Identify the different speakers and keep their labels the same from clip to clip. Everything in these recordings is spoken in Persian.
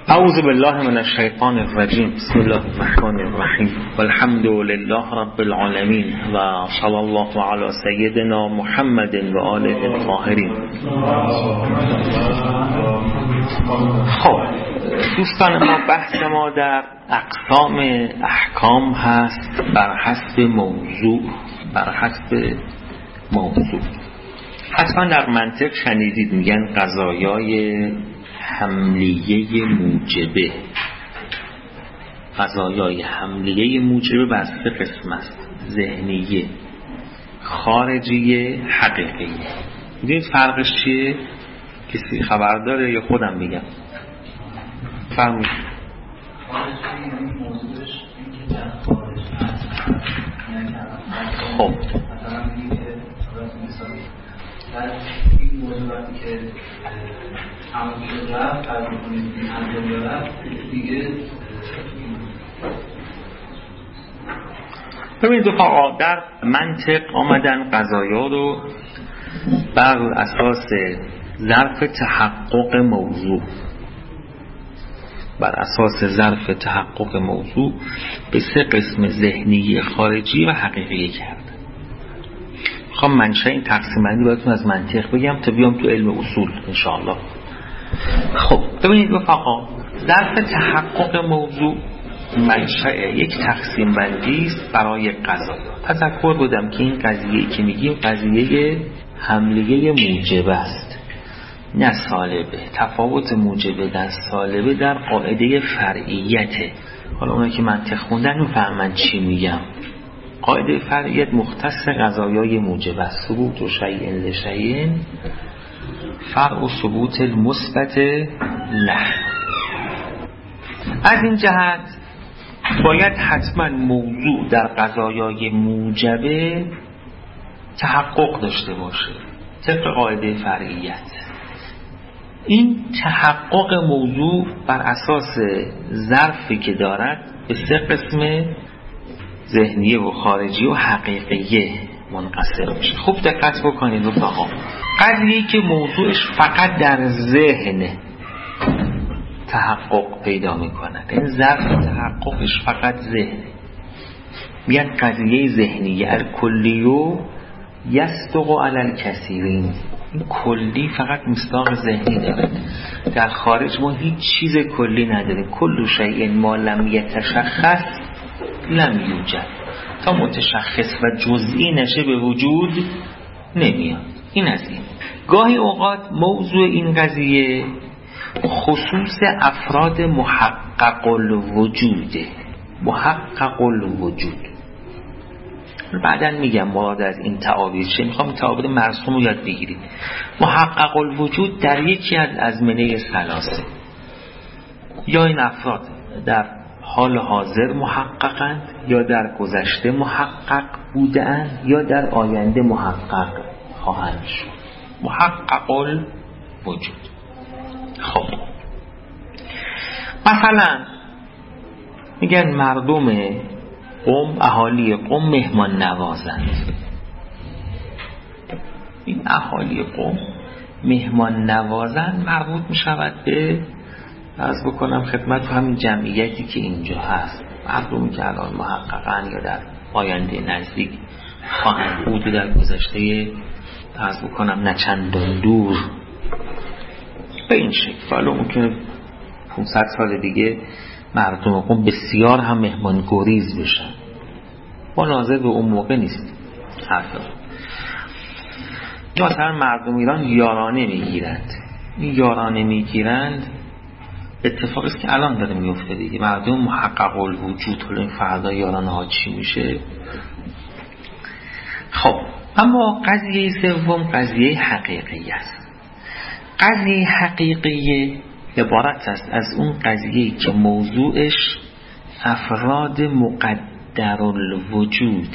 Speaker 1: اعوذ بالله من الشیطان الرجیم. بسم الله الرحمن الرحیم والحمد لله رب العالمین و صلی الله علی سیدنا محمد و آله الطاهرین. خب دوستان ما، بحث ما در اقسام احکام هست بر حسب موضوع. حتما در منطق شنیدید میگن قضایای حملیه موجبه. قضایای حملیه موجبه بر سه قسم است: ذهنیه، خارجیه، حقیقیه. میدونید فرقش چیه؟ کسی خبر داره یا خودم بگم؟ فرمود. خب این موضوعاتی که همون شد رفت فرق میکنید این انجام رفت دیگه. ببینید رفقا، در منطق آمدن قضایا رو بر اساس ظرف تحقق موضوع به سه قسم: ذهنی، خارجی و حقیقی کرد. خب منشأ این تقسیم بندی براتون از منطق بگم تا بیام تو علم اصول انشاءالله. خب ببینید رفقا، ظرف تحقق موضوع منشأ یک تقسیم بندی است برای قضایا. تذکر بودم که این قضیه‌ای که میگیم قضیه حملیه موجبه است، نه سالبه. تفاوت موجبه در سالبه در قاعده فرعیته. حالا اونایی که منطق خوندن میفهمن چی میگم. قاعده فرعیت مختص قضایای موجبه است: ثبوت و شیء لشیء فرع و ثبوت المثبت له. از این جهت باید حتما موضوع در قضایای موجبه تحقق داشته باشه طبق قاعده فرعیت. این تحقق موضوع بر اساس ظرفی که دارد به سه قسم: ذهنیه و خارجی و حقیقیه منقسم میشه. خوب دقت بکنید رفقا، قضیه‌ای که موضوعش فقط در ذهن تحقق پیدا میکنه، این ظرف تحققش فقط ذهنه، میگن قضیه ذهنیه. الکلیو یصدق علی الکثیرین. این کلی فقط مصداق ذهنی داره. در خارج ما هیچ چیز کلی نداریم. کل شیء ما لم یتشخص لم یوجد. تا متشخص و جزئی نشه به وجود نمیاد. این از این. گاهی اوقات موضوع این قضیه خصوص افراد محقق الوجود. بعداً میگم مراد از این تعابیر چه. میخوام تعابیر مرسوم رو یاد بگیرید. محقق الوجود در یکی از ازمنه ثلاثه: یا این افراد در حال حاضر محققند، یا در گذشته محقق بودند، یا در آینده محقق خواهند شد. محقق الوجود. خب مثلا میگن مردم قم، اهالی قم مهمان نوازند. این اهالی قم مهمان نوازند مربوط میشود به، عرض بکنم خدمت، همین جمعیتی که اینجا هست، مردمی که الان محققن یا در آینده نزدیک خواهند بود و در گذشته عرض بکنم نه چندان دور به این شکل. حالا ممکنه 500 سال دیگه مردم قم بسیار هم مهمان گریز بشن. ما ناظر به اون موقع نیست حرفا. یا مثلا مردم ایران یارانه میگیرند. این یارانه میگیرند اتفاقی است که الان داره میفته دیگه. مردم محقق الوجود. حالا این فردا یارانه ها چی میشه؟ خب اما قضیه سوم قضیه حقیقی است. قضیه حقیقی عبارت است از اون قضیه‌ای که موضوعش افراد مقدر الوجود.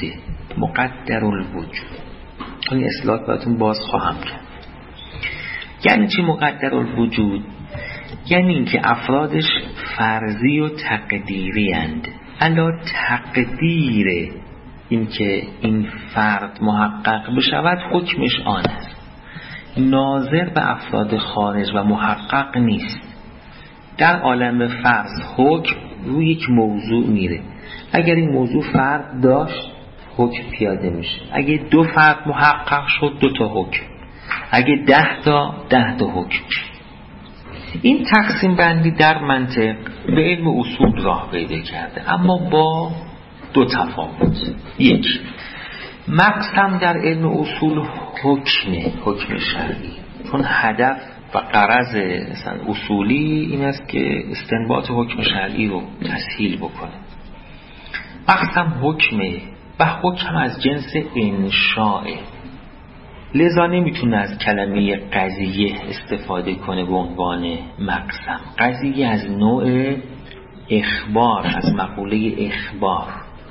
Speaker 1: این اصطلاح براتون باز خواهم کرد. یعنی چی مقدر الوجود؟ یعنی اینکه افرادش فرضی و تقدیری اند. علا تقدیر اینکه این فرد محقق بشود حکمش آن است. ناظر به افراد خارج و محقق نیست. در عالم فرض حکم روی یک موضوع میره. اگر این موضوع فرد داشت حکم پیاده میشه. اگه 2 فرد محقق شد 2 تا حکم. اگه 10 تا 10 تا حکم. این تقسیم بندی در منطق به علم اصول راه پیدا کرده، اما با 2 تفاوت. 1. مقسم در علم اصول حکم شرعی، چون هدف و غرض اصولی این است که استنباط حکم شرعی رو تسهیل بکنه. مقسم حکمه و حکم از جنس انشاءه، لذا نمیتونه از کلمه قضیه استفاده کنه به عنوان مقسم. قضیه از نوع اخبار، از مقوله اخبار.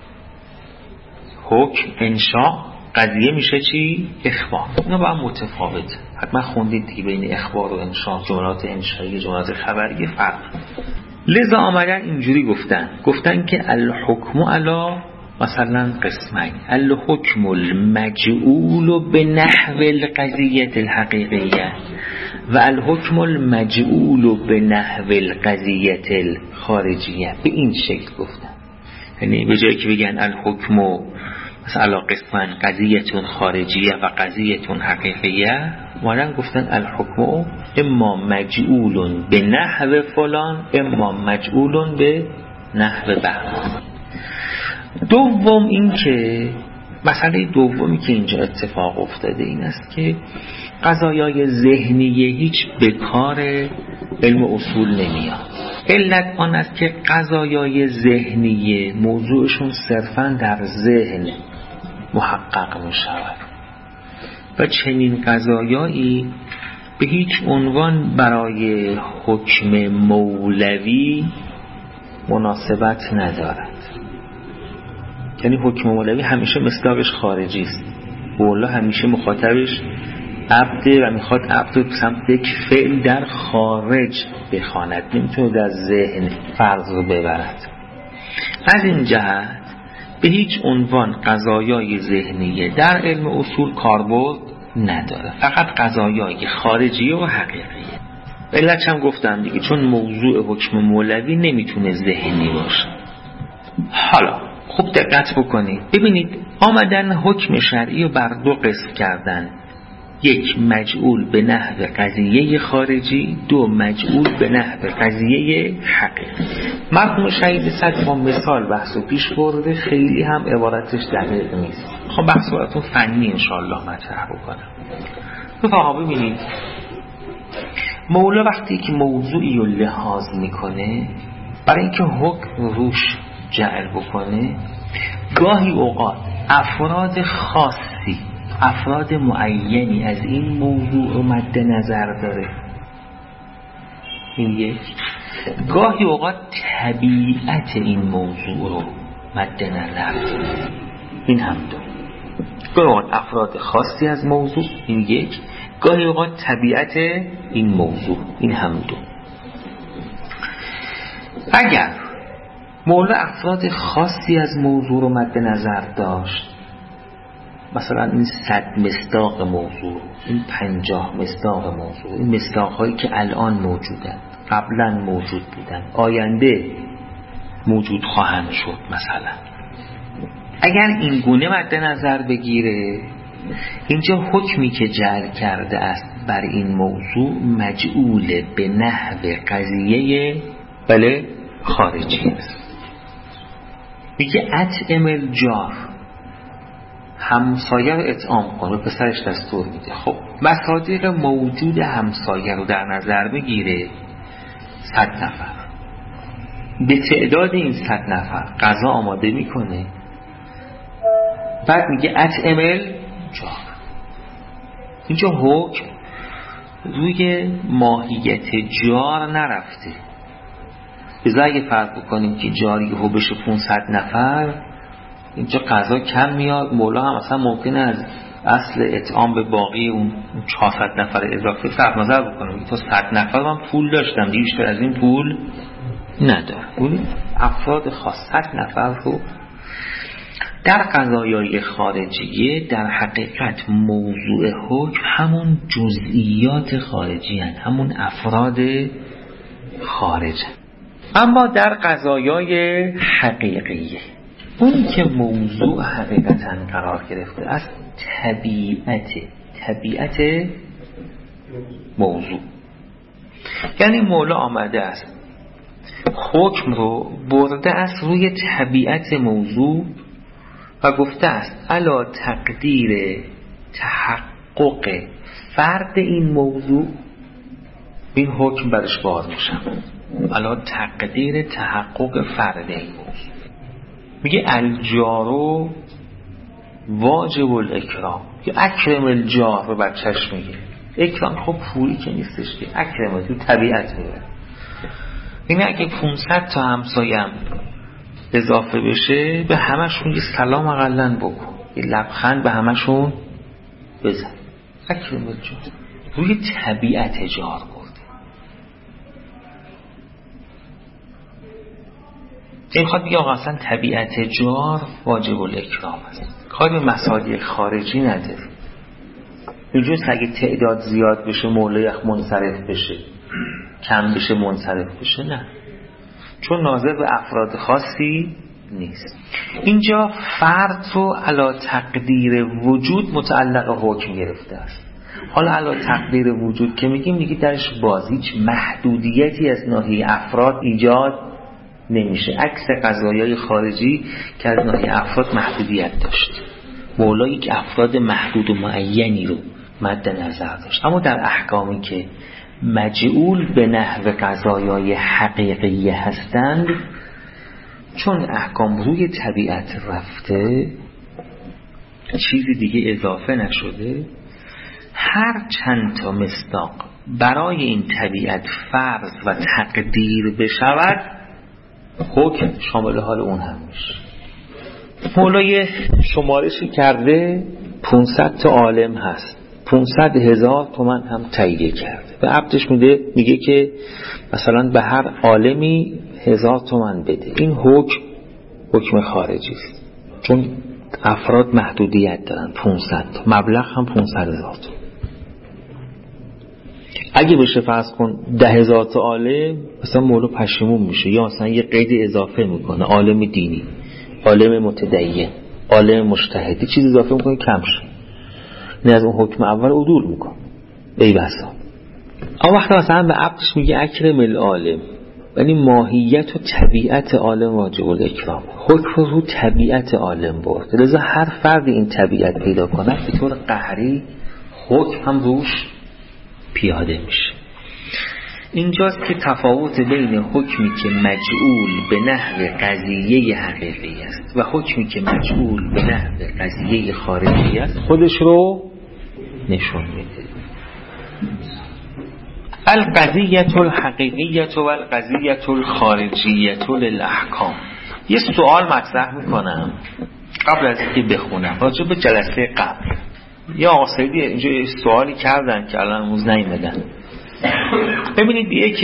Speaker 1: حکم انشاء، قضیه میشه چی؟ اخبار. اینا با هم متفاوت. حتما خوندید دیگه بین اخبار و انشاء، جملات انشایی جملات خبری فرق. لذا آمدن اینجوری گفتن که الحکم علی مثلا قسمین، الحکم المجعول به نحو القضیه الحقیقیه و الحکم المجعول به نحو القضیه الخارجیه. به این شکل گفتن، یعنی به جایی که بگن الحکم مثلا قسمین قضیه خارجیه و قضیه حقیقیه، مادن گفتن الحکم اما مجعول به نحو فلان اما مجعول به نحو بهمان. دوم این که مسئله دومی که اینجا اتفاق افتاده این است که قضایای ذهنیه هیچ به کار علم اصول نمیاد. علت آن است که قضایای ذهنیه موضوعشون صرفاً در ذهن محقق می شود و چنین قضایایی به هیچ عنوان برای حکم مولوی مناسبت ندارد. یعنی حکم مولوی همیشه مصداقش خارجی است. مولا همیشه مخاطبش عبده و میخواد عبد رو سمت یک فعل در خارج بخواند، نمیتونه در ذهن فرض رو ببرد. از این جهت به هیچ عنوان قضایای ذهنیه در علم اصول کاربرد نداره، فقط قضایای خارجیه و حقیقیه. علتش هم گفتم دیگه، چون موضوع حکم مولوی نمیتونه ذهنی باشه. حالا خوب دقت بکنید، ببینید آمدن حکم شرعی رو بر 2 قسم کردن. 1 مجعول به نحو قضیه خارجی، 2 مجعول به نحو قضیه حقیقی. مرحوم شهید صدر با مثال بحثو پیش برده، خیلی هم عبارتش دقیق نیست. خب بحث براتون فنی انشاءالله مطرح بکنم. رفقا ببینید، مولا وقتی که موضوعی رو لحاظ میکنه برای اینکه حکم روش جعل بکنه، گاهی اوقات افراد خاصی، افراد معینی از این موضوع رو مد نظر داره. این 1. گاهی اوقات طبیعت این موضوع رو مد نظر داره. این هم 2. گاهی اوقات افراد خاصی از موضوع، این 1. گاهی اوقات طبیعت این موضوع، این هم 2. اگر مولا افراد خاصی از موضوع رو مد نظر داشت، مثلا این 100 مصداق موضوع، این 50 مصداق موضوع، این مصداق‌هایی که الان موجودن، قبلا موجود بودن، آینده موجود خواهند شد، مثلا اگر این گونه مد نظر بگیره، اینجا حکمی که جعل کرده است بر این موضوع مجعول به نحو قضیه بله خارجی است. میگه اطعم الجار، همسایه رو اطعام کن، به پسرش دستور میده. خب مصادیق موجود همسایه رو در نظر بگیره، 100 نفر، به تعداد این 100 نفر غذا آماده میکنه، بعد میگه اطعم الجار. اینجا حکم روی ماهیت جار نرفته. بذار اگه فرض بکنیم که جاری رو بشه 500 نفر، اینجا غذا کم میاد، مولا هم اصلا ممکنه از اصل اطعام به باقی اون 400 نفر اضافه صرف نظر بکنم. تا 100 نفر من پول داشتم، بیشتر از این پول ندارم. اون افراد خاص 100 نفر رو در قضایای خارجیه در حقیقت موضوع حکم همون جزئیات خارجی هن، همون افراد خارجه. اما در قضایای حقیقیه، اونی که موضوع حقیقتا قرار گرفته از طبیعت موضوع، یعنی مولا آمده است حکم رو برده است روی طبیعت موضوع و گفته است علا تقدیر تحقق فرد این موضوع، این حکم برش بار میشه. علا تقدیر تحقق فرد این موضوع، میگه الجارو واجب الاکرام، یا اکرم الجار رو بچهش میگه. اکرام خب پولی که نیستش که، اکرم تو طبیعت میگه. اینه اگه 500 تا همسایم اضافه بشه به همشون یه سلام اقلن بکن، یه لبخند به همشون بزن. اکرم الجار روی طبیعت جار برده. این خواهد بگه آقا اصلا طبیعت جار واجب الاکرام است، کاری به مصادیق خارجی نداره. اینجوری اگه تعداد زیاد بشه مولای منصرف بشه، کم بشه منصرف بشه، نه، چون ناظر به افراد خاصی نیست. اینجا فرد رو علا تقدیر وجود متعلق حکم گرفته است. حالا علا تقدیر وجود که میگیم دیگه درش هیچ محدودیتی از ناحیه افراد ایجاد نمیشه، عکس قضایای خارجی که از ناحیه افراد محدودیت داشت. مولا یک افراد محدود و معینی رو مد نظر داشت. اما در احکامی که مجعول به نحو قضایای حقیقی هستند، چون احکام روی طبیعت رفته، چیزی دیگه اضافه نشده، هر چند تا مصداق برای این طبیعت فرض و تقدیر بشود، حکم شامل حال اون هم میشه. مولای شمارشی کرده 500 تا عالم هست، 500,000 تومان هم تهیه کرده، به عبدش میگه که مثلا به هر عالمی 1000 تومان بده. این حکم خارجی است، چون افراد محدودیت دارن. 500 تا مبلغ هم 500,000 تومان. اگه بشه فرض کن 10,000 تا عالم، مثلا مولا پشیمون میشه، یا مثلا یه قید اضافه میکنه، عالم دینی، عالم متدین، عالم مجتهدی، چیز اضافه میکنه کم شه، نه از اون حکم اول عدول میکنه. ای بسا اما وقتی مثلا به عبدش میگه اکرم العالم، یعنی ماهیت و طبیعت عالم واجب الاکرام، حکم رو طبیعت عالم برده، لذا هر فرد این طبیعت پیدا کنه به طور قهری حکم هم روش پیاده میشه. اینجاست که تفاوت بین حکمی که مجعول به نحو قضیه حقیقی است و حکمی که مجعول به نحو قضیه خارجی است خودش رو نشون میده. القضیه الحقیقیه و القضیه الخارجیه للاحکام. یه سوال مطرح میکنم قبل از اینکه بخونم راجع به جلسه قبل. یا آقاسیدی اینجا یه سوالی کردن که الان موز نیمدن. ببینید یک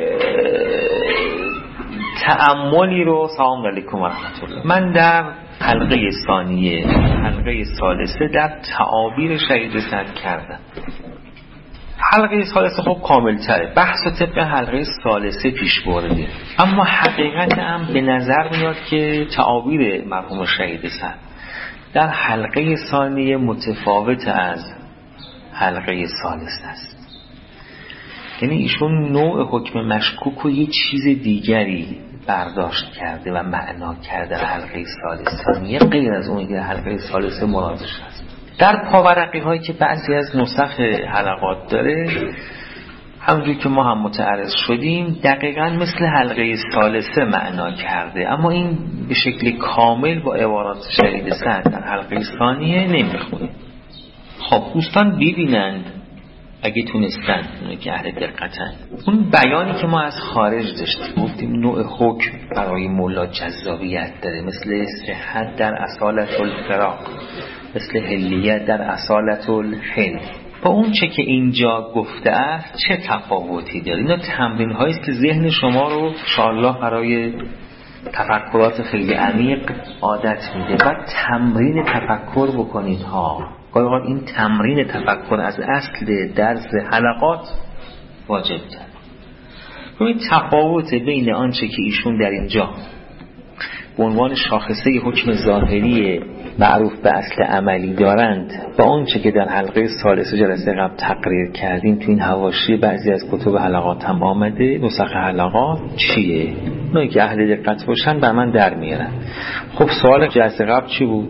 Speaker 1: تأملی رو، سلام علیکم و رحمت الله، من در حلقه ثانیه حلقه ثالثه در تعابیر شهید صد کردم. حلقه ثالثه خب کامل تره، بحث و طبق حلقه ثالثه پیش بردیم، اما حقیقت هم به نظر میاد که تعابیر مرحوم شهید صد در حلقه ثانیه متفاوت از حلقه ثالثه است. یعنی ایشون نوع حکم مشکوک و یه چیز دیگری برداشت کرده و معنا کرده در حلقه ثالثه، غیر از اون که حلقه ثالثه مرادش هست. در پاورقی هایی که بعضی از نسخ حلقات داره، همونجوری که ما هم متعرض شدیم، دقیقاً مثل حلقه ثالثه معنا کرده، اما این به شکل کامل با عبارات شهید صد در حلقه ثانیه نمیخونه. خب دوستان ببینند اگه تونستن، اونه که اهل دقتن، اون بیانی که ما از خارج داشتیم، گفتیم نوع حکم برای مولا جذابیت داره، مثل صحت در اصالت الفراق، مثل حلیت در اصالت الحل. با اون چه که اینجا گفته است چه تفاوتی داره؟ اینا تمرین هایی است که ذهن شما رو انشاءالله برای تفکرات خیلی عمیق عادت میده. بعد تمرین تفکر بکنید ها. گاهی این تمرین تفکر از اصل درس حلقات واجب داره. این تفاوت بین آنچه که ایشون در اینجا به عنوان شاخصه حکم ظاهری معروف به اصل عملی دارند با آنچه که در حلقه ثالثه جلسه قبل تقریر کردیم تو این حواشی بعضی از کتب حلقات هم آمده، نسخ حلقات چیه؟ اونایی که اهل دقت باشن بر من در میارن. خب سوال جلسه قبل چی بود؟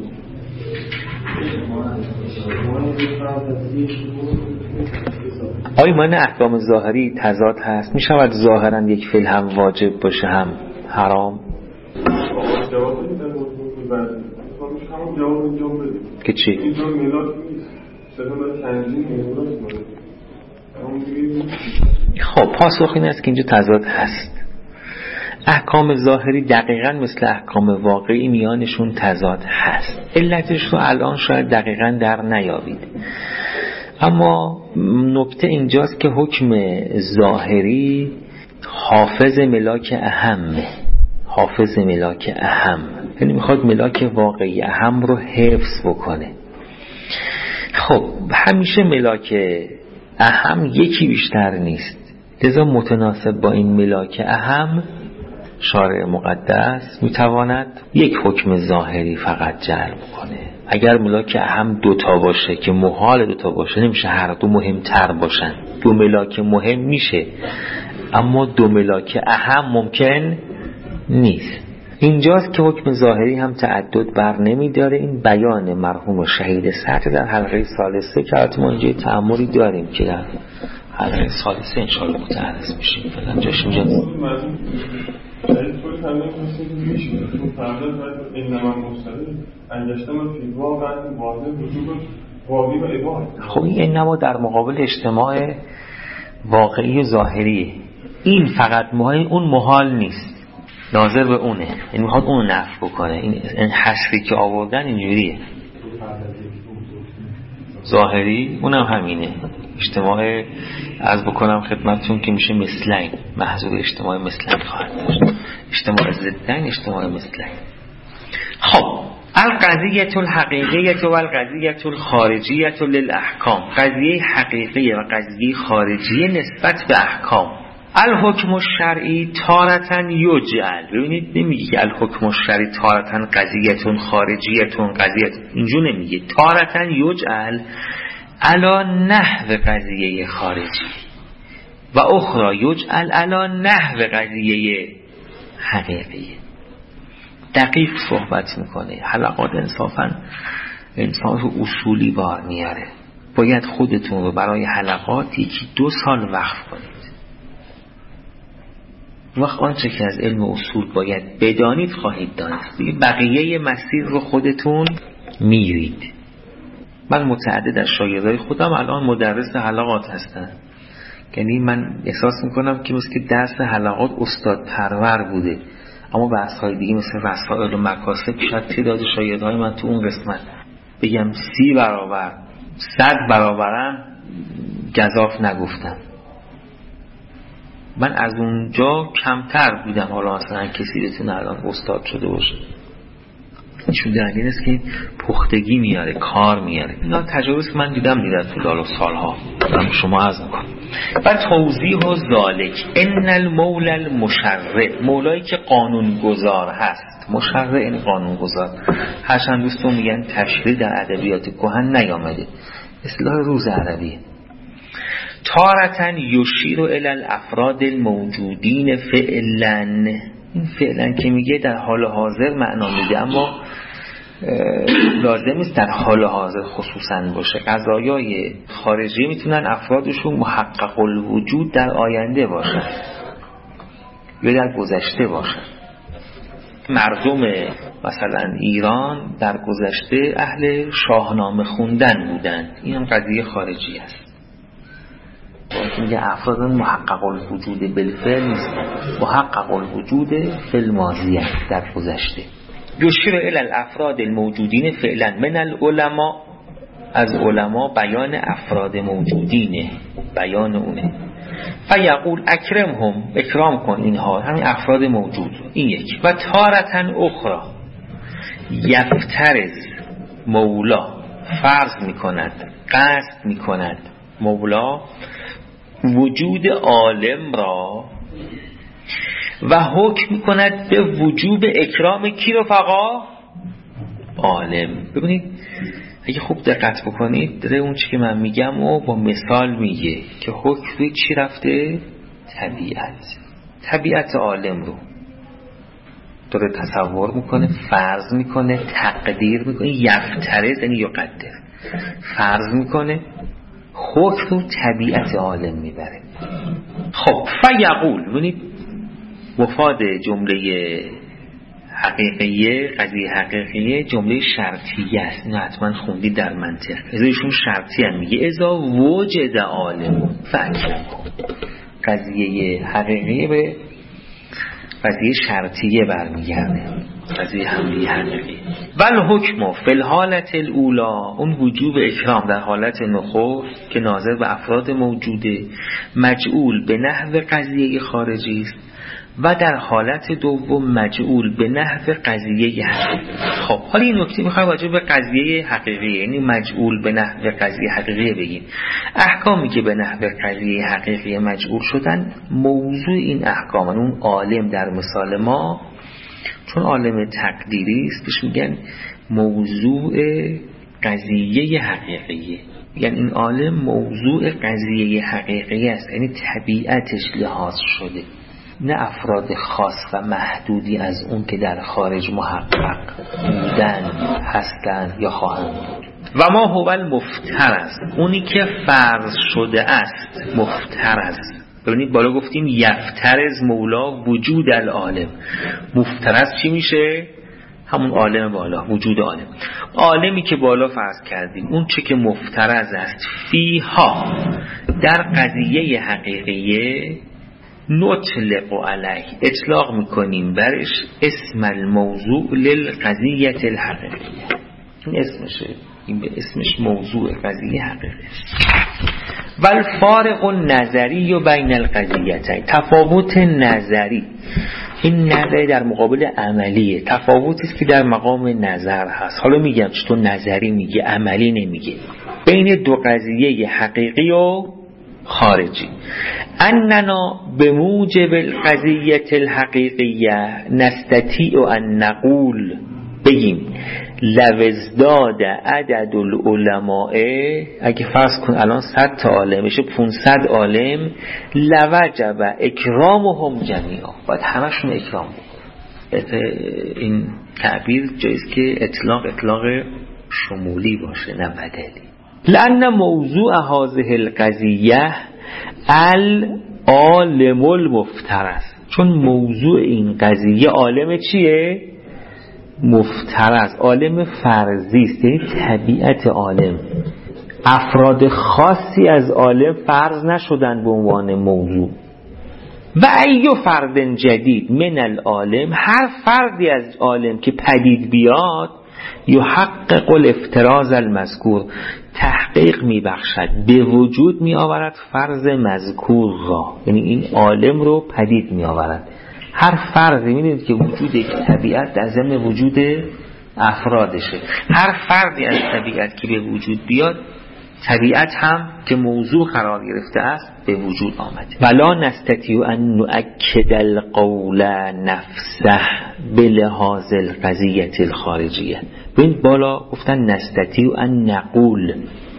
Speaker 1: آیا معنی احکام ظاهری تضاد هست؟ می شود ظاهرا یک فعل هم واجب باشه هم حرام؟ که چی؟ خب پاسخ این است که اینجا تضاد هست. احکام ظاهری دقیقاً مثل احکام واقعی میانشون تضاد هست. علتش رو الان شاید دقیقاً در نیابید، اما نکته اینجاست که حکم ظاهری حافظ ملاک اهم، حافظ ملاک اهم یعنی میخواد ملاک واقعی اهم رو حفظ بکنه. خب همیشه ملاک اهم یکی بیشتر نیست، لذا متناسب با این ملاک اهم شارع مقدس میتواند یک حکم ظاهری فقط جلب کنه. اگر ملاک اهم دوتا باشه که محال دوتا باشه، نمیشه هر دو مهمتر باشن. دو ملاک مهم میشه اما دو ملاک اهم ممکن نیست. اینجاست که حکم ظاهری هم تعدد بر نمیداره. این بیان مرحوم شهید سطر در حلقه ثالثه که البته ما اینجا تأملی داریم که در حلقه ثالثه انشاءالله متعرض میشیم. فعلا جاش اینجا خب این انما در مقابل اجتماع واقعی و ظاهریه. این فقط محال، اون محال نیست، ناظر به اونه، یعنی میخواد اون نفی بکنه. این حسری که آوردن اینجوریه. ظاهری اونم همینه. اجتماع عرض بکنم خدمتتون که میشه مثلین، محضور اجتماع مثلین خواهد داشت. اجتماع ضدین، اجتماع مثلین. خب القضیة الحقیقیة و القضیة الخارجیة للاحکام، قضیه حقیقیه و قضیه خارجیه نسبت به احکام. الحکم الشرعی تارتن یجعل، ببینید نمیگه که الحکم الشرعی تارتن قضیه خارجیه قضیه، اینجور نمیگه. تارتن یجعل علا نحو قضیه خارجی و اخرى یجعل علا نحو قضیه حقیقیه. دقیق صحبت میکنه. حلقات انصاف اصولی بار میاره. باید خودتون رو برای حلقات یکی 2 سال وقف کنید. وقت آنچه که از علم اصول باید بدانید خواهید دانست. دیگه بقیه مسیر رو خودتون میرید. من متعدد از شاگردای خودم الان مدرس حلقات هستن، یعنی من احساس میکنم که مثل درس حلقات استاد پرور بوده، اما بحث‌های دیگه مثل وسائل و مکاسب شاید تعداد شاگردهای من تو اون قسمت بگم 30 برابر 100 برابرم گزاف نگفتم. من از اونجا کمتر بودم. حالا مثلا کسی بتونه الان استاد شده باشه، چون دلیل است که پختگی میاره، کار میاره. اینا تجربه که من دیدم طول سالها. من شما عرض میکنم. بعد توضیح و ذالک ان المولى المشرع، مولایی که قانون گذار هست. مشرع این قانون گذار. هرچند دوستون میگن تشریع در ادبیات کهن نیامده، اصطلاح روز عربیه. تارتن یشیر الی الافراد الموجودین فعلا، این فعلا که میگه در حال حاضر معنا میده، اما لازم نیست در حال حاضر خصوصا باشه. قضایای خارجی میتونن افرادشون محقق الوجود در آینده باشن یا در گذشته باشن. مردم مثلا ایران در گذشته اهل شاهنامه خوندن بودن، این هم قضیه خارجی است. میگه افراد محقق الوجود بالفعل نیستن، محقق الوجود فی الماضی در گذشته. یشیر الی الافراد الموجودین فعلا من العلماء، از علما بیان افراد موجودینه، بیان اونه. فیقول اکرمهم، اکرام کن اینها، همین افراد موجود. این یک. و تارتن اخرى یفترض، مولا فرض میکند، قصد میکند مولا وجود عالم را و حکم کند به وجوب اکرام کی رفقا؟ عالم. ببینید اگه خوب دقت بکنید داره اون چی که من میگم و با مثال میگه که حکم روی چی رفته؟ طبیعت عالم رو داره تصور میکنه، فرض میکنه، تقدیر میکنه، یفترض یعنی یقدر، فرض میکنه، حکم رو طبیعت عالم میبره. خب فیقول، ببینید مفاد جمله حقیقیه، قضیه حقیقیه جمله شرطیه است. اینو حتما خوندید در منطق. ازایشون شرطی هم میگه ازا وجد عالم فاکرم. قضیه حقیقیه به قضیه شرطیه برمیگرده، قضیه حملی حقیقی. ول حکم فی الحالت الاولا، اون وجوب اکرام در حالت نخست که ناظر به افراد موجوده، مجعول به نحو قضیه خارجی است و در حالت دوم مجعول به نحو قضیه حقیقی. خب حالا این نکته میخوایم راجع به قضیه حقیقی، یعنی مجعول به نحو قضیه حقیقی بگیم. احکامی که به نحو قضیه حقیقی مجعول شدن، موضوع این احکام اون عالم در مثال ما، چون عالم تقدیری است بهش میگن موضوع قضیه حقیقیه، یعنی این عالم موضوع قضیه حقیقی است، یعنی طبیعتش لحاظ شده، نه افراد خاص و محدودی از اون که در خارج محقق بودن، هستن یا خواهند بود. و ما هو المفترض، اونی که فرض شده است، مفترض. ببینید بالا گفتیم یفترض مولا وجود العالم، مفترض چی میشه؟ همون عالم بالا، وجود عالم. عالمی که بالا فرض کردیم، اون چه که مفترض است فیها، در قضیه حقیقیه، نطلق علیه، اطلاق میکنیم برش اسم الموضوع للقضیه الحقیقیه. این اسمشه، این به اسمش موضوع قضیه حقیقی. والفارق النظری بین القضیتین، تفاوت نظری، این نظری در مقابل عملیه، تفاوتی است که در مقام نظر هست. حالا میگم چطور نظری میگه عملی نمیگه، بین دو قضیه حقیقی و خارجی. اننا بموجب القضیه الحقیقیه نستطیع ان نقول، بگیم لو ازداد عدد العلماء، اگه فرض کن الان 100 تا عالم میشه 500 عالم، لوجب اکرامهم جمیعا، باید همشون اکرام بکنن. این تعبیر جایز که اطلاق شمولی باشه نه بدلی. لأن موضوع هذه القضیه العالم المفترض، چون موضوع این قضیه عالم چیه؟ مفترض، عالم فرضی است، یعنی طبیعت عالم. افراد خاصی از عالم فرض نشدن به عنوان موضوع. و ایو فرد جدید من العالم، هر فردی از عالم که پدید بیاد، یحقق الافتراض المذکور، تحقیق میبخشد، به وجود میآورد فرض مذکور را، یعنی این عالم رو پدید میآورد. هر فردی میدونید که وجود یک طبیعت در ضمن وجود افرادشه، هر فردی از طبیعت که به وجود بیاد، طبیعت هم که موضوع قرار گرفته است به وجود آمده. ولا نستطیع ان نؤکد القول نفسه بلحاظ القضیه الخارجیه. ببین بالا گفتن نستطیع ان نقول،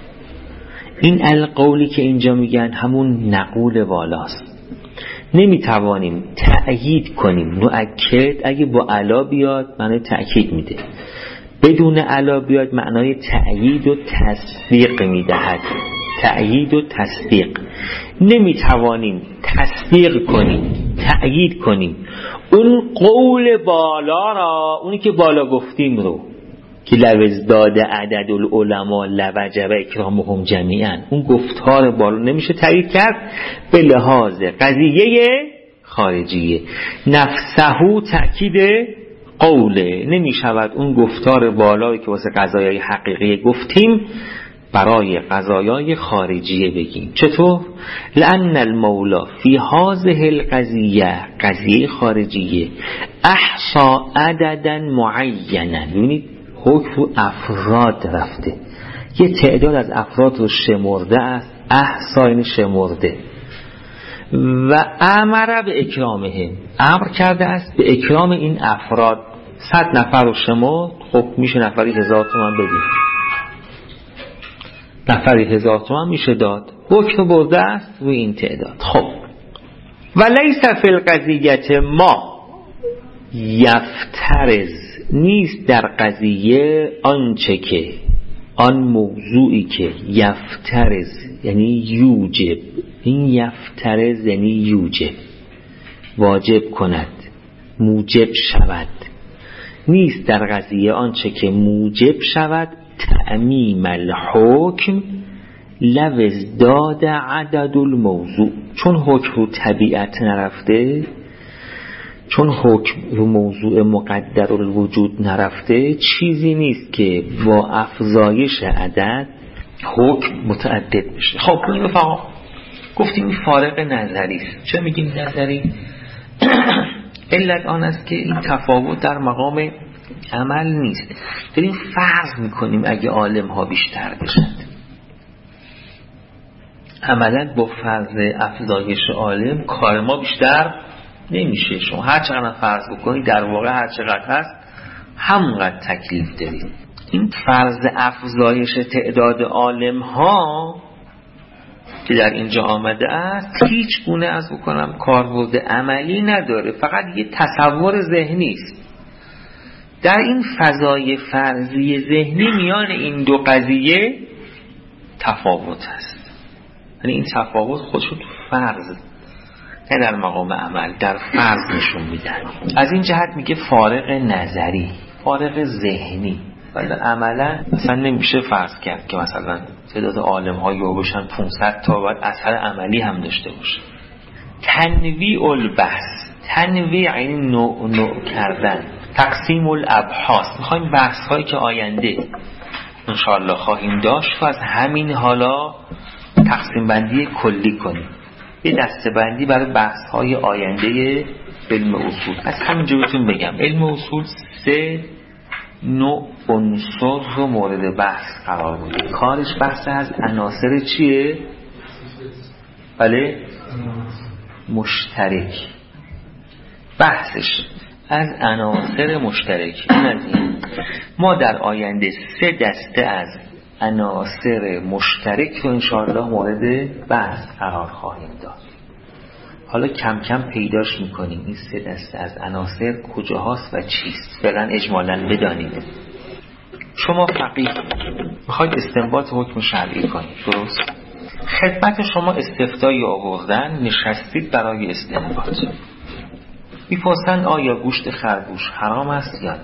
Speaker 1: این القولی که اینجا میگن همون نقول بالاست. نمیتوانیم تأیید کنیم. نؤکد اگه با علا بیاد معنای تأکید میده، بدون علا بیاد معنای تأیید و تصدیق میدهد. تأیید و تصدیق. نمیتوانیم تصدیق کنیم، تأیید کنیم اون قول بالا را، اونی که بالا گفتیم رو، که لو ازداد عدد العلماء لوجب اکرامهم جمیعا، اون گفتار بالا نمیشه تأیید کرد به لحاظ قضیه خارجیه. نفسهو تأکید قوله، نمی شود اون گفتار بالایی که واسه قضایای حقیقی گفتیم برای قضایای خارجیه بگیم. چطور؟ لأن المولا فی هذه القضیه، قضیه خارجیه، احصا عددا معینا، ببینید حکم افراد رفته، یه تعداد از افراد رو شمرده است، احصا یعنی شمرده، و امر به اکرامهم، امر کرده است به اکرام این افراد. 100 نفر رو شما، خب میشه نفری 1000 تومان بدید، نفری 1000 تومان میشه داد، حکم برده است روی این تعداد. خب و لیس فی القضیه ما یفترض، نیست در قضیه آنچه که، آن موضوعی که یفترض یعنی یوجب، این یفترض یعنی یوجب، واجب کند، موجب شود، نیست در قضیه آنچه که موجب شود تعمیم الحکم لو ازداد عدد الموضوع، چون حکم رو طبیعت نرفته، چون حکم رو موضوع مقدر الوجود نرفته، چیزی نیست که با افزایش عدد حکم متعدد بشه. خب این رفقا گفتیم این فارق نظری است. چه میگیم نظری؟ علت آن است که این تفاوت در مقام عمل نیست. داریم فرض میکنیم اگه عالم ها بیشتر بشند، عملا با فرض افزایش عالم کار ما بیشتر نمیشه. شما هر چقدر فرض بکنید در واقع هر چقدر هست همونقدر تکلیف دارید. این فرض افزایش تعداد عالم ها که در اینجا آمده است هیچ گونه از بکنم کاربرد عملی نداره، فقط یه تصور ذهنی است. در این فضای فرضی ذهنی میان این دو قضیه تفاوت هست، یعنی این تفاوت خودشو تو فرض نه در مقام عمل، در فرض نشون میدن. از این جهت میگه فارق نظری، فارق ذهنی. ولی عملا مثلا نمیشه فرض کرد که مثلا تعداد عالم ها یا بشن 500 تا باید اثر عملی هم داشته باشه. تنویع البحث، تنویع یعنی نوع کردن، تقسیم الابحاث. میخوایم بحث هایی که آینده انشاءالله خواهیم داشت و از همین حالا تقسیم بندی کلی کنیم، یه دسته‌بندی برای بحث های آینده علم اصول. از همینجا بهتون بگم علم اصول 3 نوع عنصر رو مورد بحث قرار میده. کارش بحث از عناصر چیه؟ بله مشترک. بحثش از عناصر مشترک. این از این ما در آینده 3 دسته از عناصر مشترک رو انشاءالله مورد بحث قرار خواهیم داد. حالا کم کم پیداش میکنیم این 3 دسته از عناصر کجاهاست و چیست. فعلا اجمالاً بدانید شما فقیه میخواید استنباط حکم شرعی کنید، درست؟ خدمت شما استفتایی آوردن، نشستید برای استنباط. میپرسند آیا گوشت خرگوش حرام است یا نه؟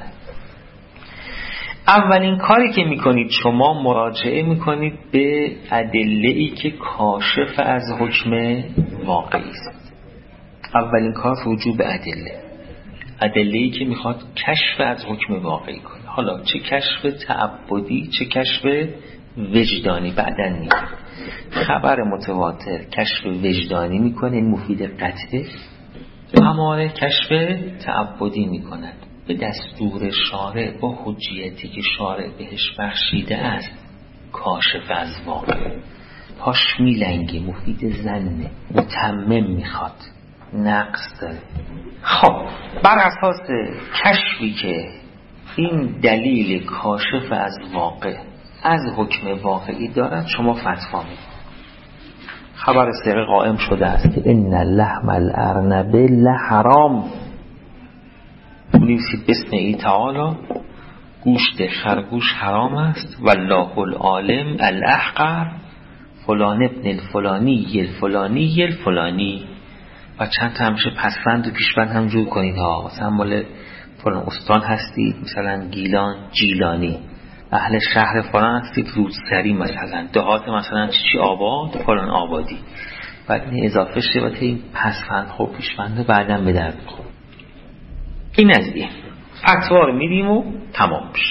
Speaker 1: اولین کاری که میکنید شما مراجعه میکنید به ادله‌ای که کاشف از حکم واقعی است. اولین کار رجوع به ادله‌ای که میخواد کشف از حکم واقعی کنه. حالا چه کشف تعبدی چه کشف وجدانی بعداً میگه. خبر متواتر کشف وجدانی میکنه، این مفید قطعه. هماره کشف تعبدی میکند به دستور شارع با حجیتی که شارع بهش بخشیده است. کاشف از واقع پاش میلنگه، مفید زنه، متمم میخواد، نقص داره. خب بر اساس کشفی که این دلیل کاشف از واقع از حکم واقعی دارد شما فتوا میدید. خبر سر قائم شده است که ان لحم الارنب لحرام، نویسید بسم تعالی گوشت خرگوش حرام است، والله العالم الاحقر فلان ابن الفلانی الفلانی الفلانی. و چند تا همیشه پسوند و پیشوند هم جور کنید ها. مثلا مال فلان استان هستید مثلا گیلان جیلانی، اهل شهر فلان هستید رودسری، مثلا دهات مثلا چی آباد فلان آبادی. بعد این اضافه شه و این پسوند خب پیشوند بعدم به درد بخوره. این از این فتوا رو میدیم و تمام بشه.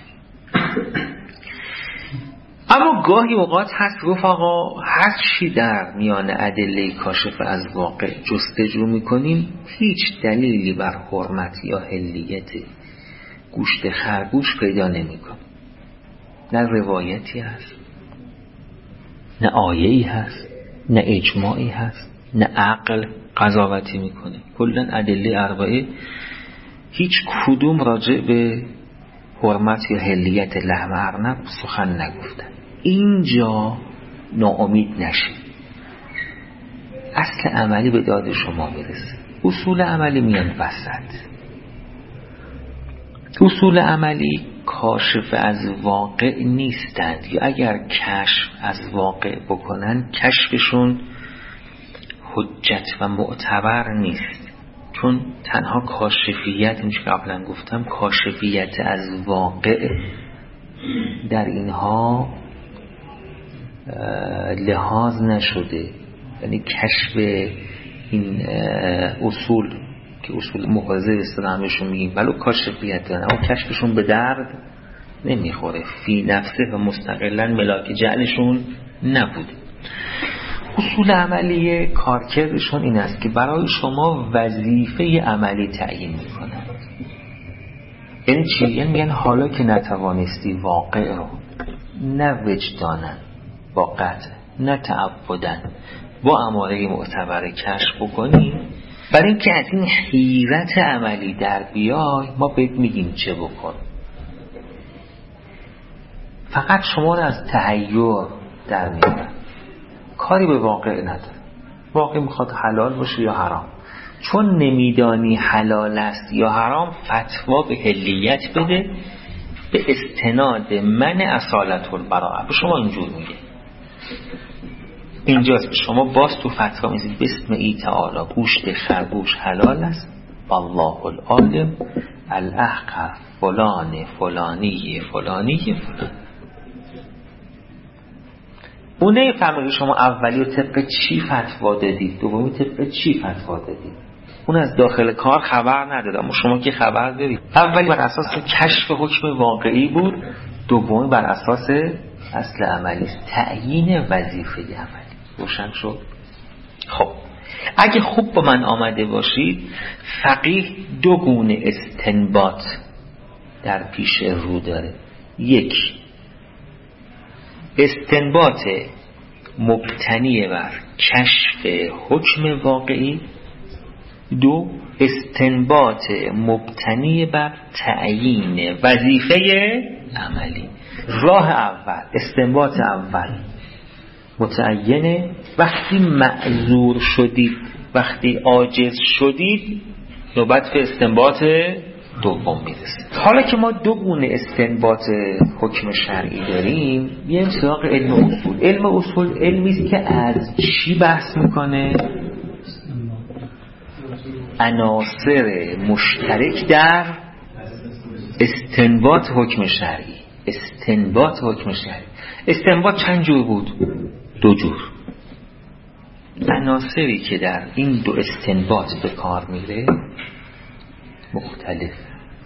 Speaker 1: اما گاهی اوقات هست رفقا هر چی در میان ادله کاشف از واقع جستجو میکنیم هیچ دلیلی بر حرمت یا حلیت گوشت خرگوش پیدا نمیکنیم. نه روایتی هست، نه آیه‌ای هست، نه اجماعی هست، نه عقل قضاوتی میکنه. کلا ادله اربعه هیچ کدوم راجع به حرمت یا حلیت لحم ارنب سخن نگفتن. اینجا ناامید نشید، اصل عملی به داد شما میرسه، اصول عملی میان وسط. اصول عملی کاشف از واقع نیستند، یا اگر کشف از واقع بکنن کشفشون حجت و معتبر نیست، چون تنها کاشفیت، این که قبلا گفتم، کاشفیت از واقع در اینها لحاظ نشده. یعنی کشف این اصول که اصول محرزه استرامشون میگیم ولو کاشفیت دارن، اما کشفشون به درد نمیخوره، فی نفسه و مستقلا ملاک جعلشون نبوده. اصول عملی کارکردشون این است که برای شما وظیفه عملی تعیین میکنن. یعنی چی؟ یعنی میگن حالا که نتوانستی واقع رو نه وجدانن با قطع نه تعبدن با اماره معتبر کشف بکنی، برای اینکه از این حیرت عملی در بیای ما بهت میگیم چه بکن. فقط شما رو از تحیر در میارن، کاری به واقع نداره. واقع میخواد حلال باشه یا حرام، چون نمیدانی حلال است یا حرام فتوا به حلیت بده به استناد من اصالت البراءه. به شما اینجور میگه، اینجاست شما باز تو فتوا میزید بسم ای تعالی گوشت خرگوش حلال است، والله العالم الاحقر فلان فلانی فلانی فلان. اونه فهمه شما اولی و طبق چی فتوا دادید، دومی طبق چی فتوا دادید. اون از داخل کار خبر نداد، اما شما که خبر دارید. اولی بر اساس کشف حکم واقعی بود، دومی بر اساس اصل عملی است، تعیین وظیفه عملی. روشن شد؟ خب اگه خوب با من آمده باشید، فقیه دو گونه استنباط در پیش رو داره. یک، استنباط مبتنی بر کشف حکم واقعی. دو، استنباط مبتنی بر تعیین وظیفه عملی. راه اول، استنباط اول متعینه، وقتی معذور شدید، وقتی عاجز شدید، نوبت به استنباط دوم میرسه. حالا که ما دو گونه استنباط حکم شرعی داریم، بیایم سراغ علم اصول. علم اصول علمی است که از چی بحث میکنه؟ عناصر مشترک در استنباط حکم شرعی. استنباط حکم شرعی، استنباط چند جور بود؟ دو جور. عناصری که در این دو استنباط به کار میره مختلف.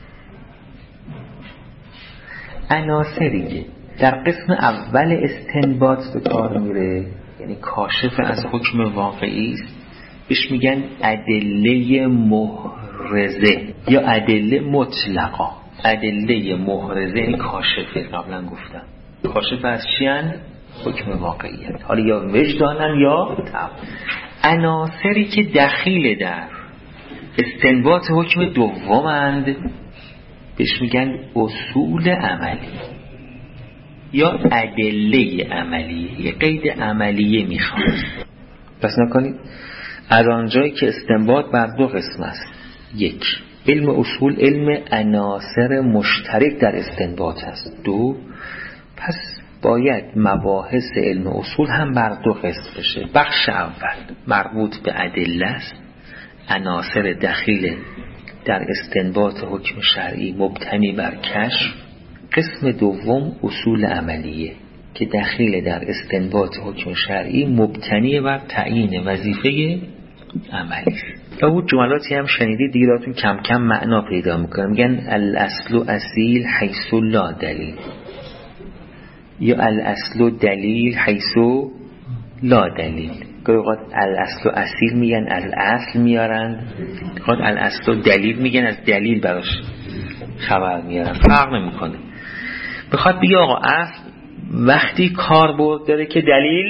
Speaker 1: عناصری که در قسم اول استنباط به کار میره، یعنی کاشف از حکم واقعی است، بهش میگن ادله محرزه یا ادله مطلقه. ادله محرزه یعنی کاشفه، قبلا گفتم کاشف از چی هن؟ حکم واقعیت، حالا یا وجدانن یا تعبد. عناصری که دخیل در استنباط حکم دومند بهش میگن اصول عملی یا ادله عملیه. یه قید عملیه میخواد. پس نکنید از آنجایی که استنباط بر دو قسم است. یک، علم اصول علم عناصر مشترک در استنباط است. دو، پس باید مباحث علم اصول هم بر دو قسم بشه. بخش اول مربوط به ادله است، عناصر دخیل در استنباط حکم شرعی مبتنی بر کشف. قسم دوم اصول عملیه که دخیل در استنباط حکم شرعی مبتنی بر تعیین وظیفه عملی. یا بود جملاتی هم شنیدید دیگه براتون کم کم معنا پیدا میکنه. میگن الاصل اصیل حیث لا دلیل، یا الاصل دلیل حیث لا دلیل. گاهی اوقات الاصل اصیل میگن از اصل میارن، اوقات الاصل دلیل میگن از دلیل براش خبر میارن، فرق نمیکنه. بخواد بگه آقا اصل وقتی کاربرد داره که دلیل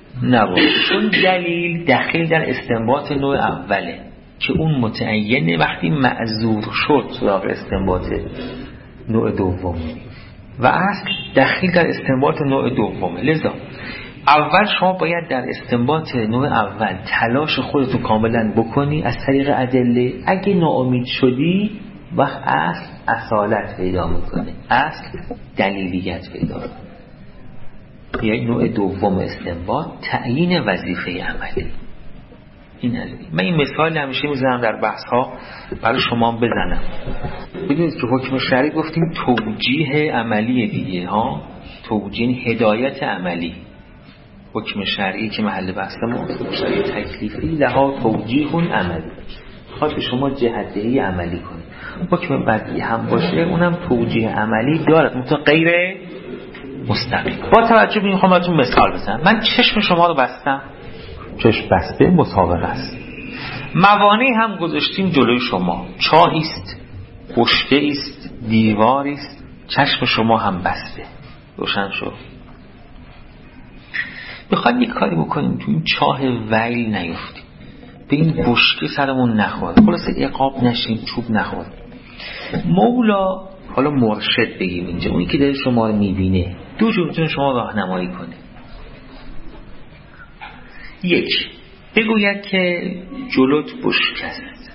Speaker 1: نباشه، چون دلیل دخیل در استنباط نوع اوله که اون متعینه. وقتی معذور شد سراغ استنباط نوع دومه و اصل دخیل در استنباط نوع دومه. لذا اول شما باید در استنباط نوع اول تلاش خودتو کاملا بکنی از طریق ادله. اگه ناامید شدی وقت اصل اصالت پیدا میکنه، اصل دلیلیت پیدا میکنه. یعنی نوع دوم استنباط تعیین وظیفه عملی. این علمی. من این مثال همیشه میزنم در بحث ها برای شما بزنم. بدونید که حکم شرعی گفتیم توجیه عملی دیگه ها، توجیه هدایت عملی. حکم شرعی که محل بحث ما شرعی تکلیفی لها توجیه عملی، خواهد به شما جهت‌دهی عملی کنه. حکم بدی هم باشه اونم توجیه عملی دارد، منتها غیر مستقیم. با توجه به این میخوام براتون مثال بزنم. من چشم شما رو بستم، چشم بسته مسابقه است. موانعی هم گذاشتیم جلوی شما، چاهی است، بشکه است، دیواری است، چشم شما هم بسته. روشن شد. میخوایم یک کاری بکنیم تو این چاه ویل نیفتیم، به این بشکه سرمون نخوره، خلاصه عقاب نشیم، چوب نخوره. مولا حالا مرشد بگیم اینجا، اونی که داره شما رو میبینه دو جور میتونه شما راهنمایی کنه. یک، بگوید که جلوت بشکه است.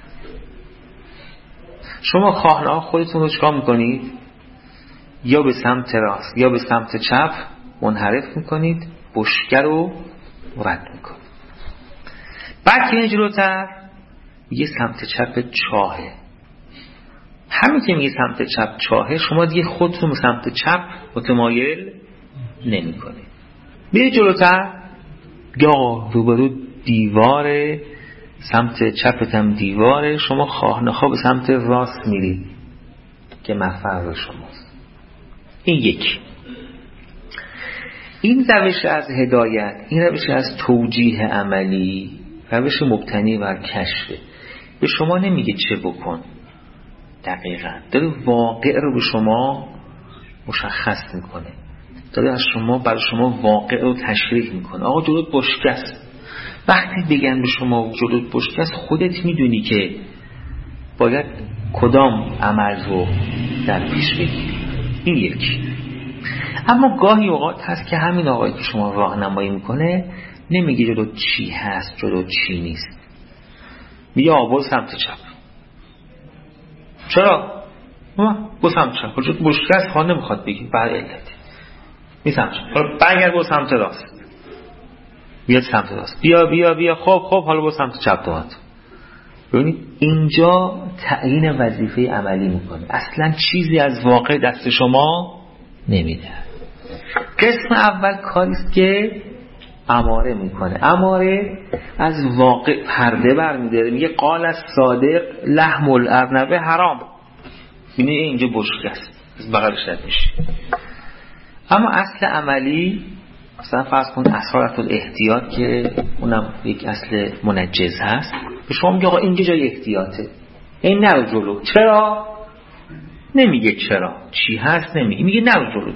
Speaker 1: شما خواهرها خودتون رو چکار میکنید؟ یا به سمت راست یا به سمت چپ منحرف میکنید، بشکه رو رد میکنید. بعد که جلوتر یه سمت چپ چاهه. همین که میگه سمت چپ چاهه، شما دیگه خودتون به سمت چپ متمایل نمی کنید. میره جلوتر، یا روبرو دیواره، سمت چپت هم دیواره، شما خواه نخواه به سمت راست میرید که مفر شماست. این یک. این روش از هدایت، این روش از توجیه عملی، روش مبتنی بر کشفه. به شما نمیگه چه بکن، دقیقاً داره واقع رو به شما مشخص میکنه، داره از شما برای شما واقع رو تشریح میکنه. آقا جلوت بشکه است. وقتی بگن به شما جلوت بشکه است، خودت میدونی که باید کدام عمل رو در پیش بگیری. این یک. اما گاهی اوقات هست که همین آقایی که شما راهنمایی میکنه نمیگه جلوت چی هست، جلوت چی نیست، میگه آقا سمت چپ. چرا؟ با سمت چپ. جلوت بشکه است، خواه نمیخواد بگی بعد علت میسمت چپ. حالا برگرد با سمت راست، بیاد سمت راست، بیا خب حالا با سمت چپ دوات. ببینید اینجا تعیین وظیفه عملی میکنه، اصلا چیزی از واقع دست شما نمیده. قسم اول کاریست که اماره میکنه. اماره از واقع پرده برمیداره، میگه قال از صادق لحم الارنبه حرام. ببینید اینجا بشکه است، از بغلش رد میشه. اما اصل عملی مثلا فرض کن اصالت الاحتیاط که اونم یک اصل منجز هست، به شما میگه آقا اینجا جای احتیاطه، این نرو جلو. چرا؟ نمیگه چرا، چی هست نمیگه، میگه نرو جلو،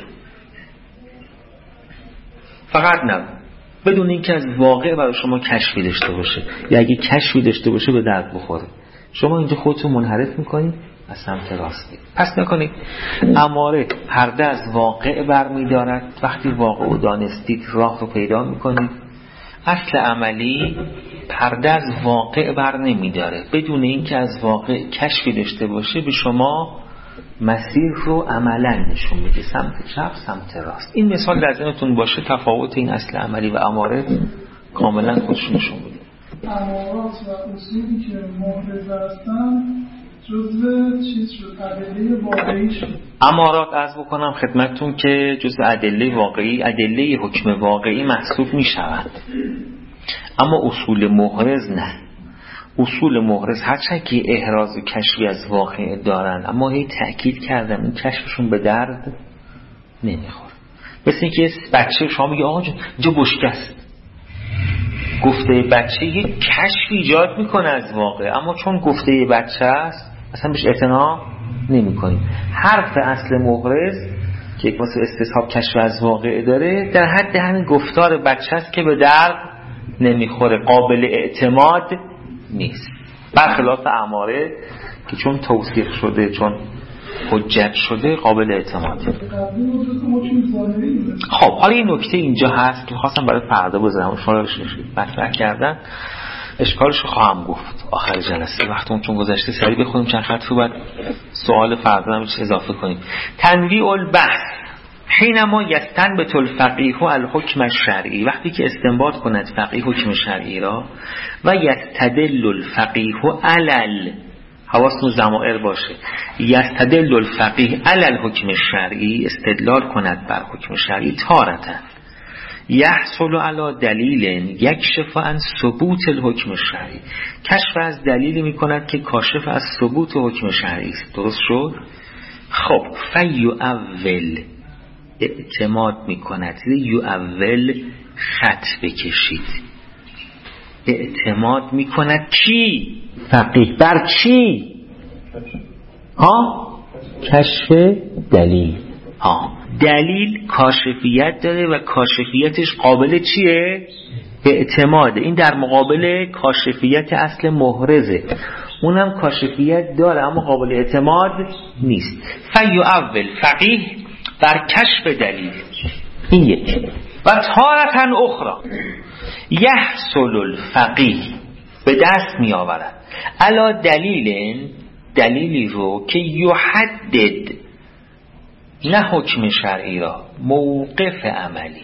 Speaker 1: فقط نرو، بدون اینکه از واقع برای شما کشفی داشته باشه، یا اگه کشفی داشته باشه به درد بخوره. شما اینجا خودتون منحرف میکنید از سمت راستی. پس نکنید اماره پرده از واقع برمیدارد. وقتی واقع رو دانستید راه رو پیدا میکنید. اصل عملی پرده از واقع بر نمیداره، بدون اینکه از واقع کشفی داشته باشه به شما مسیر رو عملا نشون میده، سمت چپ سمت راست. این مثال در ذهنتون باشه، تفاوت این اصل عملی و اماره کاملا خودش نشون میده.
Speaker 2: امارات و اصولی که محرز هستن جزء چیز شد، ادله واقعی شد.
Speaker 1: امارات عرض بکنم خدمتتون که جزء ادله واقعی، ادله حکم واقعی محسوب میشوند، اما اصول محرز نه. اصول محرز هرچند که احراز و کشفی از واقع دارن، اما هی تأکید کردم این کشفشون به درد نمیخوره. مثل اینکه بچه شما میگه آقا اینجا بشکه است، گفته بچه یک کشف ایجاد میکنه از واقع، اما چون گفته بچه است اصلا بهش اعتنا نمی کنیم. حرف اصل محرز که یک مثل استصحاب کشف از واقعه داره، در حد همین گفتار بچه است که به درد نمیخوره، قابل اعتماد نیست، برخلاف اماره که چون توثیق شده، چون حجت شده، قابل اعتماد. خب حالا این نکته اینجا هست که خواستم برای فردا بزنم، شما مطرح کردن، اشکالش رو خواهم گفت آخر جلسه، وقتمون چون گذشته سریع بخونیم چند خط رو، بعد سوال فردا هم اضافه کنیم. تنویع البحث حینما یستنبط الفقیه الحکم الشرعی، وقتی که استنباط کند فقیه حکم شرعی را، و یستدل الفقیه علل، حواستون ضمائر باشه، یستدل الفقیه علل حکم شرعی، استدلال کند بر حکم شرعی، تارتن یحصل علی دلیل یکشف عن ثبوت الحکم شرعی، کشف از دلیلی میکند که کاشف از ثبوت حکم شرعی است. درست شد؟ خب فیؤول، اعتماد میکند، یؤول خط بکشید، اعتماد میکند کی؟ فقیه. بر چی؟ کشف دلیل. دلیل کاشفیت داره و کاشفیتش قابل چیه؟ اعتماده. این در مقابل کاشفیت اصل محرزه، اونم کاشفیت داره اما قابل اعتماد نیست. فیؤول فقیه بر کشف دلیل، این یک. و تارتن اخرى یحصل الفقیه، به دست می آورد علا دلیلی رو که یحدد، نه حکم شرعی را، موقف عملی،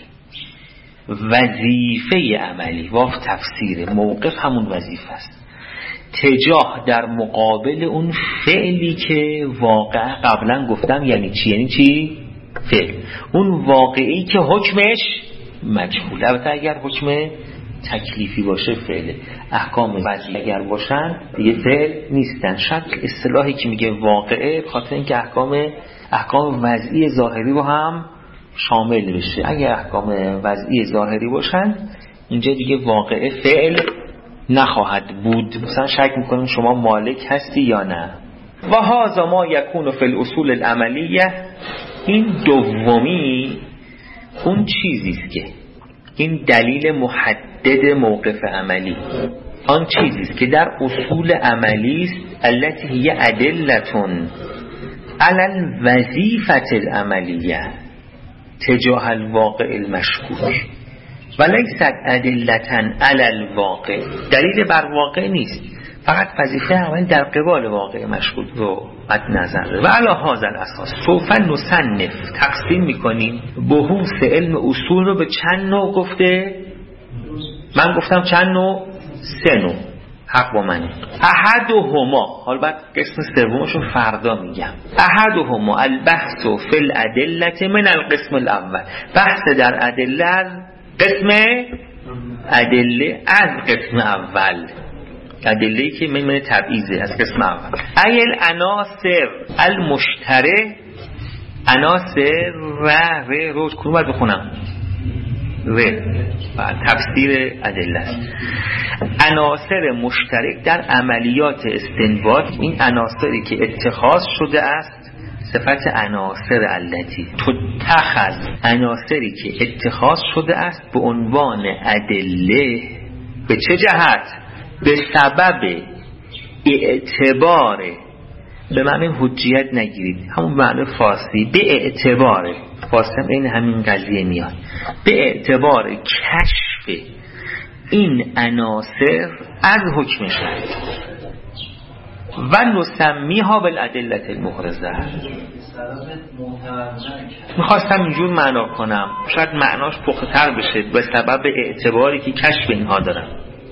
Speaker 1: وظیفه عملی، واف تفسیره، موقف همون وظیفه است، تجاه در مقابل اون فعلی که واقع قبلا گفتم یعنی چی؟ یعنی چی؟ فعل، اون واقعی که حکمش مجهوله. البته اگر حکم تکلیفی باشه فعله، احکام وضعی اگر باشن دیگه فعل نیستن. شاید اصطلاحی که میگه واقعه خاطر اینکه احکام وضعی ظاهری رو هم شامل بشه. اگر احکام وضعی ظاهری باشن اینجا دیگه واقعه فعل نخواهد بود. مثلا شک میکنیم شما مالک هستی یا نه. و هذا ما یکون فی الاصول العملیه، این دومی اون چیزیست که این دلیل محدد موقف عملی، آن چیزیست که در اصول عملی است، التي هي ادلتون علی الوظیفه العملیه تجاه الواقع المشکوک و لیست ادلتا علی الواقع، دلیل بر واقع نیست، فقط وظیفه عملی در قبال واقع مشکوک رو مد نظر داره. و علی هذا الاساس سوف نصنف، تقسیم میکنیم بحوث علم اصول رو به چند نوع گفته. من گفتم چند نوع؟ 3 نوع. حق با منه. احدهما، حالا بعد قسم سومشو فردا میگم. احدهما البحث فی الادله من القسم الاول، بحث در ادله از قسم اول، ادله‌ای که من تبعیضه از قسم اول. ایل عناصر المشتره، عناصر رو کنم باید بخونم تفسیر ادله است. عناصر مشترک در عملیات استنباط، این عناصری که اتخاذ شده است، صفت عناصر التی تتخذ، عناصری که اتخاذ شده است به عنوان ادله. به چه جهت؟ به سبب اعتبار، به معنی حجیت نگیرید، همون معنی فارسی، به اعتبار فارسی هم این همین قضیه میاد، به اعتبار کشف این عناصر از حکم شرعی و نسمیها بالادله المحرزه. میخواستم اینجور معنا کنم، شاید معناش پخت‌تر بشه، به سبب اعتباری که کشف اینها دارن.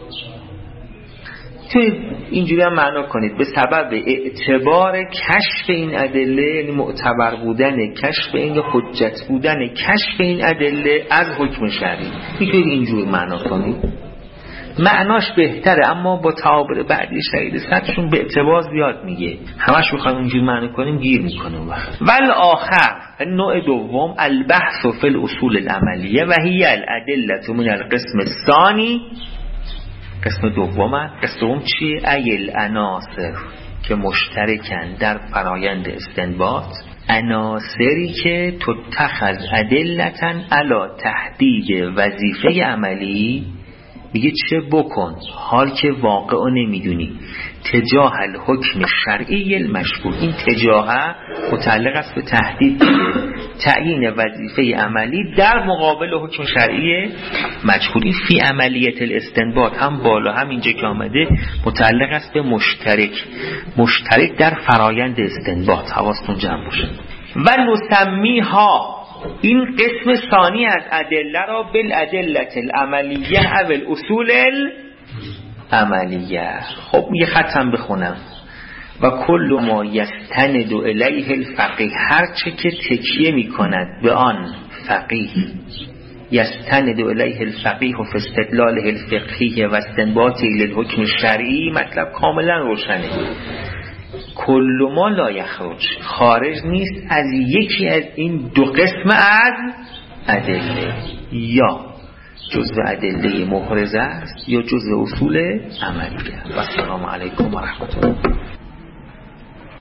Speaker 1: اینجوری هم معنا کنید به سبب اعتبار کشف این ادله، یعنی معتبر بودن کشف این، حجت بودن کشف این ادله از حکم شرعی. میتونید اینجوری معنا کنید، معناش بهتره، اما با تعابیر بعدی شهید صدشون به اعتبار زیاد میگه، همش بخوایم اینجوری معنا کنیم گیر میکنیم. ول آخر، نوع دوم، البحث فی الاصول العملیه و هی الادله من القسم الثانی. قسم دوم چیه؟ ایل عناصر که مشترکن در فرایند استنباط عناصری که تتخذ ادلتا علی تحدید وظیفه عملی، میگه چه بکن حال که واقع رو نمیدونی، تجاه الحکم شرعی المشهور. این تجاه متعلق است به تهدید، تعیین وظیفه عملی در مقابل حکم شرعی مجهول. این فی عملیت الاستنباط هم بالا هم اینجا که آمده متعلق است به مشترک در فرایند استنباط. حواستون جمع باشه. و نسمیها، این قسم ثانی از ادله را بالادله العملیه او الاصول العملیه. خب یه خطم بخونم. و کل ما یستند الیه الفقیه، هر چه که تکیه میکند به آن فقیه، یستند الیه الفقیه و استدلاله الفقهی و استنباطه للحکم الشرعی. مطلب کاملا روشنه. کل ما لا یخرج، خارج نیست از یکی از این دو قسم از ادله، یا جزء ادله محرزه است یا جزء اصول عملیه. و السلام علیکم و رحمت الله.